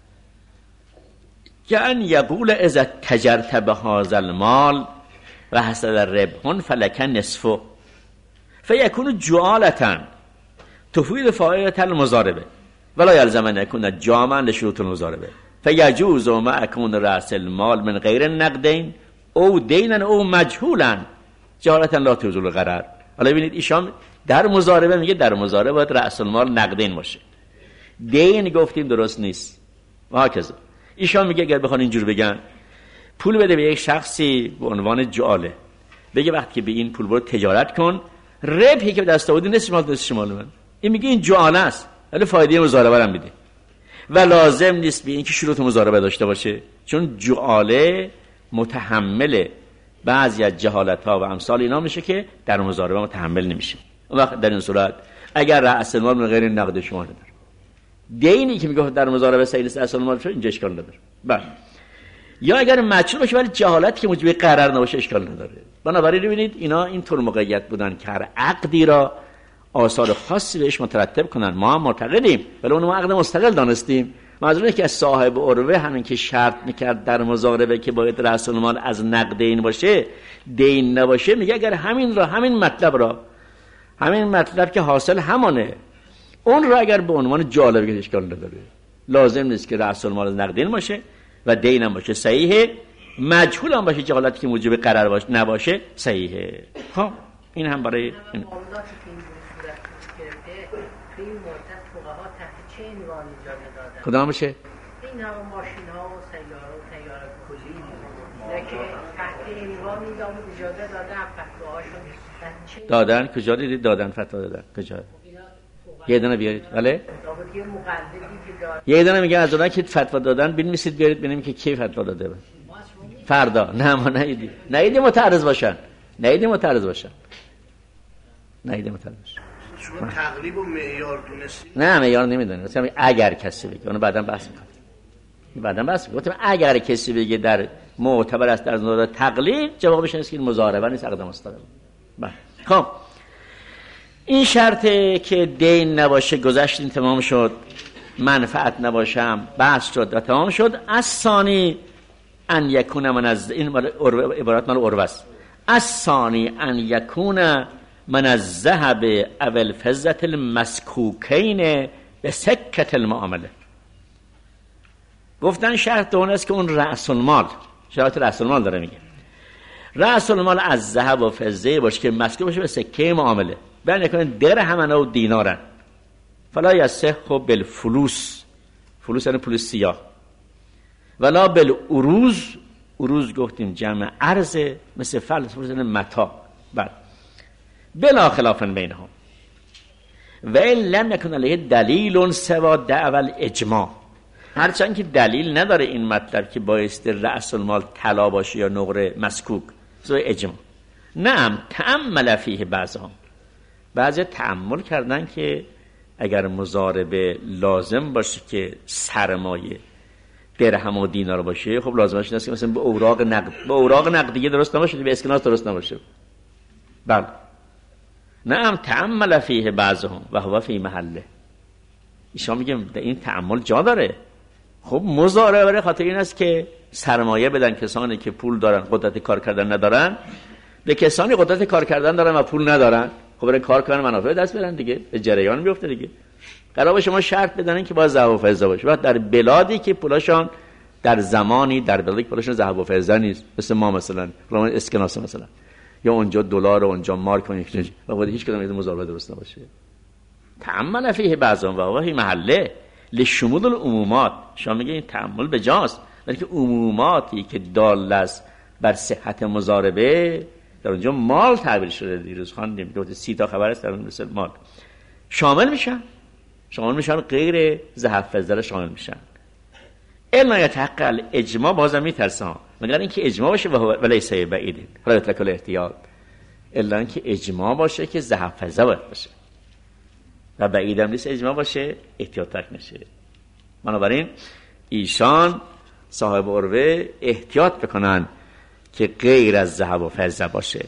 که ان یقول اذا تجرت به هذا المال و حصل ربح فلک نصفه فیکون جعالة تفید فائده المضاربه ولا يلزم ان يكون جامعا لشروط المضاربه فيجوز ما يكون راس المال من غیر نقدین او دینا او مجهولا جهالتا لا تزول الغرر. حالا ببینید ایشان در مضاربه میگه در مضاربه باید راس المال نقدین باشه، دین گفتیم درست نیست و هكذا. ایشان میگه اگر بخوان اینجور بگن پول بده به یک شخصی به عنوان جعاله، بگه وقتی که به این پول برو تجارت کن، ربحی که دست آوردی نصف مال نصف مال من، این میگه این جعاله است ولی فایده مضاربه هم میده و لازم نیست به این که شروط مضاربه داشته باشه، چون جعاله متحمل بعضی از جهالت‌ها و امثال اینا میشه که در مضاربه متحمل نمیشه. اون وقت در این صورت اگر رأس المال من غیر نقد شما نداره، دینی که میگه در مضاربه سیل رأس المال شو اینجا اشکال نداره. بله یا اگر مجهول باشه ولی جهالت که موجب قرار نباشه اشکال نداره. بنابراین ببینید اینا این طور موقعیت بودن که هر عقدی را آثار خاصی بهش مترتب کنن. ما هم معتقدیم ولی اون ما عقد مستقل دانستیم. منظور که صاحب عروه همین که شرط میکرد در مضاربه که باید رأس المال از نقدین باشه دین نباشه، میگه اگر همین را همین مطلب را همین مطلب که حاصل همانه اون را اگر به عنوان جعاله بگید اشکال نداره، لازم نیست که رأس المال از نقدین باشه و دین هم باشه صحیحه، مجهول هم باشه جهالتی که موجب قرار باشه نباشه صحیحه. خب این هم برای این کدام میشه؟ این همه ماشین ها و سیاره و تیاره کلی که تحت عنوانی دام اجازه دادن فتواهاشون دادن. کجا دیدید دادن فتوا دادن کجا؟ یه دونه بیارید. بله یه دونه میگه از اونها که فتوا دادن بنویسید بیارید ببینیم که کی فتوا داده بود فردا. نه ما نیدیم نیدیم متعرض باشن نیدیم متعرض باشن نیدیم متعرض باشن. شما تقریب و معیار دونستید؟ نه معیار نمیدونم، مثلا اگر کسی بگه اونو بعداً بحث می‌کنیم. بعداً بحث می‌کنیم. اگر کسی بگه در معتبر است در نظر تقلیب، جوابش اینه که این مضاربه نیست عقد مستقل. بله. خب این شرطه که دین نباشه گذشتین تمام شد، منفعت نباشم بحث شد و تمام شد. از ثانی ان یکون من از این عبارت مال عروه است. از ثانی ان یکون من الذهب او الفضة المسکوکین به سکت المعامله. گفتن شرط اون است که اون رأس المال، شرط رأس المال داره میگه رأس المال از ذهب و فضه باشه که مسکوک باشه به سکه معامله، بیان یکنه درهم و دینارن فلا یصح بالفلوس، فلوس یعنی پول سیاه، ولا بالعروض، عروض گفتیم جمع ارز مثل فلس فلوس یعنی متاع. بعد بلا خلاف بینهم و این لم یکن علیه دلیل سوا دعوی الاجماع، هرچند که دلیل نداره این مطلب که بایستی رأس المال طلا باشه یا نقره مسکوک، زوی اجماع. نعم تأمل فیه بعضهم، بعضی تأمل کردن که اگر مضاربه لازم باشه که سرمایه درهم و دینار باشه، خب لازمش نیست که مثلا به اوراق نقد به اوراق نقدیه درست نباشه، به اسکناس درست نباشه. بله نعم تأمل فیه بعضهم و هو فی محله. ایشان میگم این تأمل جا داره. خب مضاربه برای خاطر این است که سرمایه بدن کسانی که پول دارن قدرت کار کردن ندارن به کسانی قدرت کار کردن دارن و پول ندارن، خب برن کار کنن منافع دست برن دیگه، به جریان میفته دیگه. قرار باشه ما شرط بدن که با ذهب و فضه باشه. بعد در بلادی که پولاشون در زمانی در بلادی که پولاشون ذهب و فضه نیست، مثل ما مثلا پولمون اسکناس مثلا، یا اونجا دلار و اونجا مارک و یک و بعد هیچ کدوم از مضاربه درست نباشه. تأمل فیه بعضان و واهی محله لشمول العمومات. شما میگه این تأمل به جاست، ولی که عموماتی که دال است بر صحت مضاربه در اونجا مال تعبیر شده. دیروز خواندیم دو تا سی تا خبر است در اون مثل مال شامل میشن، شامل میشن غیر ذهب فضه شامل میشن. الا یتحقق اجماع، بازم میترسم مگر اینکه اجماع باشه و لیس بعید حالا اطلاق الاحتیاط، الا اینکه اجماع باشه که ذهب فضه باید باشه و بعیدم نیست اجماع باشه احتیاط تک نشه. بنابراین ایشان صاحب عروه احتیاط بکنن که غیر از ذهب و فضه باشه.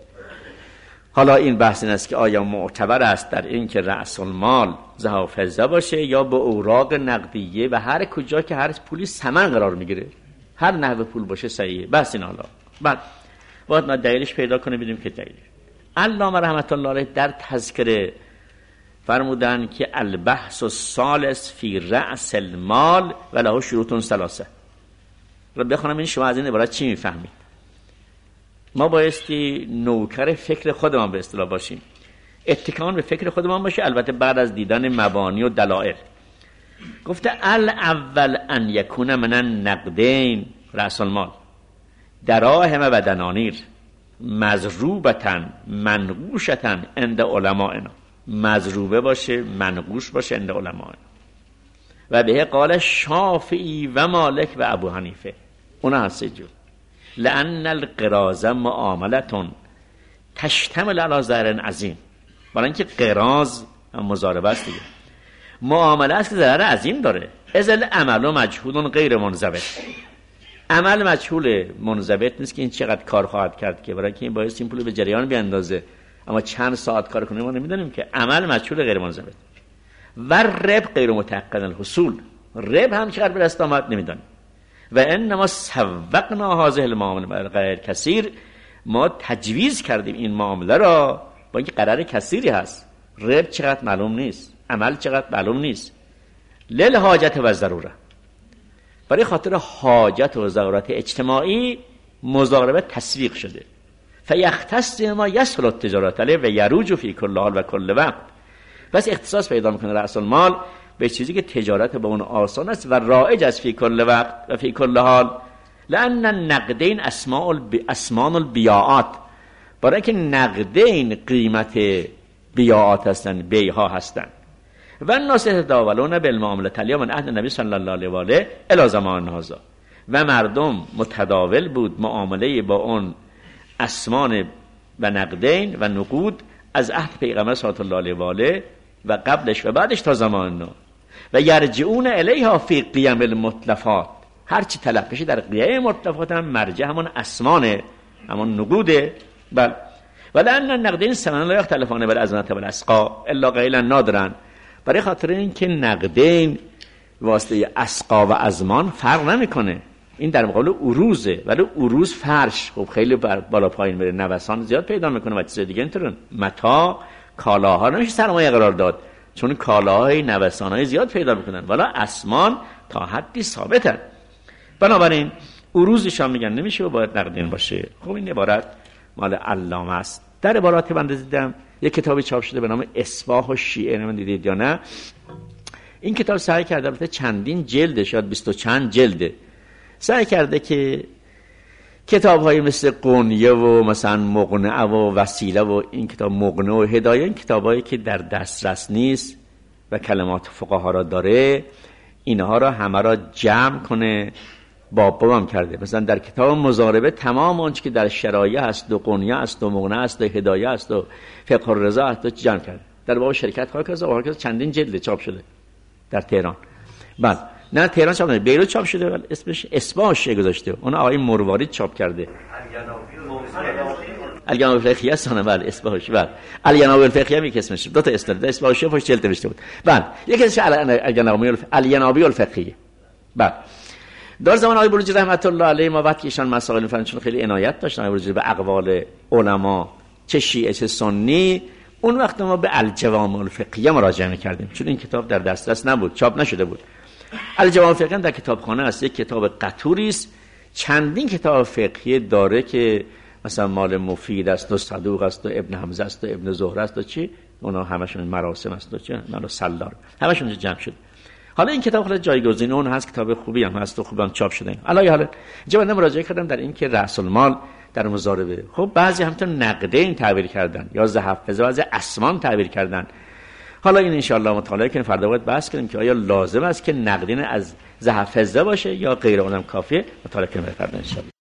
حالا این بحث این است که آیا معتبر است در این که رأس المال ذهب و فضه باشه یا به اوراق نقدیه و هر کجا که هر پولی ثمن قرار میگیره هر نحوه پول باشه صحیحه. بس این حالا بعد باید ما دلیلش پیدا کنه بدیم که دلیل. علامه رحمت الله علیه در تذکره فرمودن که البحث الثالث فی رأس المال و له شروط ثلاثه. رو بخونم این شما از این عبارت چی میفهمید؟ ما بایستی نوکر فکر خودمان به اصطلاح باشیم، اتکان به فکر خودمان باشه، البته بعد از دیدن مبانی و دلائل. گفته الاول ان یکون من النقدین رأس المال دراهم و دنانیر مضروبتا منقوشتا عند علمائنا، مضروبه باشه منقوش باشه عند علمائنا. و به قال شافعی و مالک و ابو حنیفه اونا هست جو لأن القراض معاملتون تشتمل علی ضرر عظیم. برای اینکه قراض مضاربه است دیگه، معامله است که ضرر عظیم داره. از العمل و مجهول غیر منضبط، عمل مجهول منضبط نیست که این چقدر کار خواهد کرد، که برای اینکه این باعث این پول به جریان بیاندازه اما چند ساعت کار کنه ما نمیدونیم که. عمل مجهول غیر منضبط و رب غیر متحقق الحصول، رب هم چقدر به دست آمد نمیدونیم. و انما سوقنا هذه المعامله غیر کثیر، ما تجویز کردیم این معامله را با اینکه قرار کثیری هست، رب چقدر معلوم نیست، عمل چقدر معلوم نیست. لیل حاجت و ضروره، برای خاطر حاجت و ضرورت اجتماعی مضاربه تسویق شده. فیختص ما یسهل التجارت علیه و یروج فی کل حال و کل وقت. پس اختصاص پیدا میکنه رأس المال به چیزی که تجارت با اون آسان است و رایج است فی کل وقت و فی کل حال. لأن النقدین اسماء الب... اسمان البیاعات، برای اینکه نقدین قیمت بیاعات هستن، بیعها هستن. و الناس یتداولون بالمعامله اليوم من عهد النبی صلی الله علیه و آله الی زمان هذا، و مردم متداول بود معامله با اون اسمان و نقدین و نقود از عهد پیغمبر صلی الله علیه و آله و قبلش و بعدش تا زمان نو. و یرجعون الیها فی قیم المتلفات، هر چی طلب بشه در قیم متلفات هم مرجع همون اسمانه، همون نقوده. بل ولأن النقدین ثمن لا یختلفان بالازمنه والاسقا الا قلیلا نادرا، برای خاطر اینکه نقدین واسطه اسقا و ازمان فرق نمیکنه. این در مقابل عروضه، ولی عروض فرش خب خیلی بالا پایین میره، نوسان زیاد پیدا میکنه و چیز دیگه اینطورن. متا کالاها نمیشه سرمایه قرار داد، چون کالاهای نوسانهای زیاد پیدا میکنن، ولی اسمان تا حدی ثابتن. بنابراین عروضش هم میگن نمیشه و باید نقدین باشه. خب این عبارت مال علامه است. در عبارات من دیدم یک کتابی چاپ شده به نام اصباح الشیعه، نمیدونم دیدید یا نه. این کتاب سعی کرده البته چندین جلده، شاید بیست و چند جلده، سعی کرده که کتاب‌های مثل قنیه و مثلا مقنعه و وسیله و این کتاب مقنعه و هدایه، این کتابایی که در دسترس نیست و کلمات فقها را داره، اینها را همه را جمع کنه باب بابم کرده. مثلا در کتاب مضاربه تمام آنچه که در شرایع هست و قنیه است و مقنعه است و هدایه است و فقه الرضا است جمع کرده. در باب شرکت خواهد کرده و چندین جلد چاپ شده در تهران. بعد نه تهران چاپ نشده، بیروت چاپ شده ولی اسمش اصباح الشیعه گذاشته. اون آقای مروارید چاپ کرده. الینابی الفقهیه است نه، بله اصباح الشیعه. بله الینابی الفقهیه میگه اسمش، دو تا اسم داره، اصباح الشیعه پشت جلد نوشته بود. بله یکی اسمش الینابی الینابی الفقهیه. بله در زمان آقای بروجی رحمت الله علیه ما وقتی ایشان مسائل می‌فرمایند چون خیلی عنایت داشتن آقای بروجی به اقوال علما چه شیعه چه سنی، اون وقت ما به الجوامع الفقهیه مراجعه می‌کردیم چون این کتاب در دسترس نبود، چاپ نشده بود. الجوامع الفقهیه در کتابخانه است، یک کتاب قطوری است، چندین کتاب فقهی داره که مثلا مال مفید است و صدوق است و ابن حمزه است و ابن زهره است و چی، اونا همشون مراسم است و چه مال سلار، همشون جمع شد. حالا این کتاب خیلی جایگزین اون هست، کتاب خوبی هم هست و خوبم چاپ شده. حالا حالا اینجا من مراجعه کردم در این که رأس المال در مضاربه، خب بعضی همون نقده این تعبیر کردن یا زحفظه بعضی اسمان تعبیر کردن. حالا این ان شاء الله مطالعه کنیم، فردا باید بحث کنیم که آیا لازم است که نقدین از زحفظه باشه یا غیر اونم کافیه، مطالعه کنیم فردا ان شاء الله.